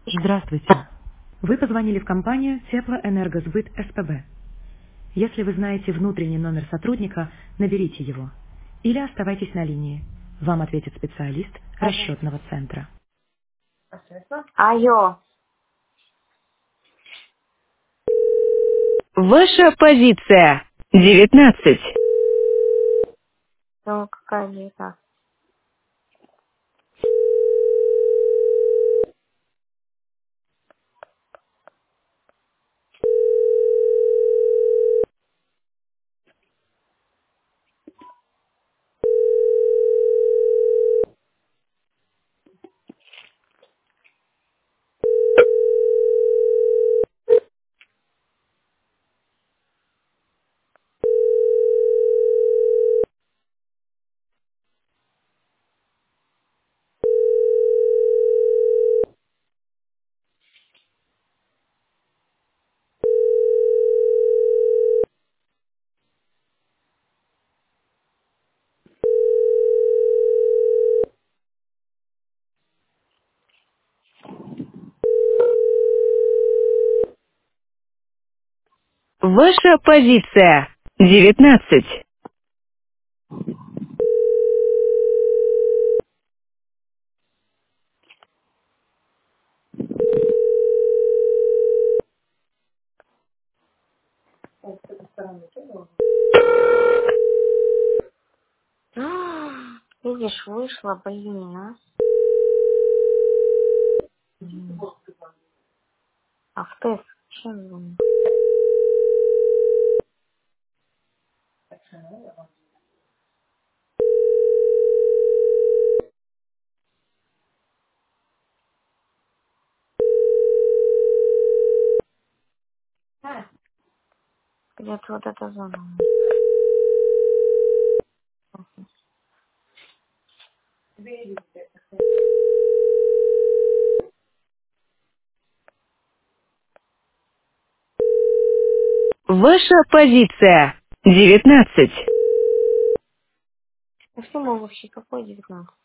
Здравствуйте. Вы позвонили в компанию Теплоэнергосбыт СПБ. Если вы знаете внутренний номер сотрудника, наберите его. Или оставайтесь на линии. Вам ответит специалист Ага. расчетного центра. Алло. Ваша позиция 19. Ну, какая лето? Ваша позиция 19. Видишь, вышла, блин, а? А в тест чем звонит? Где-то вот эта зона. Ваша позиция 19. Ну что мы вообще, какой 19?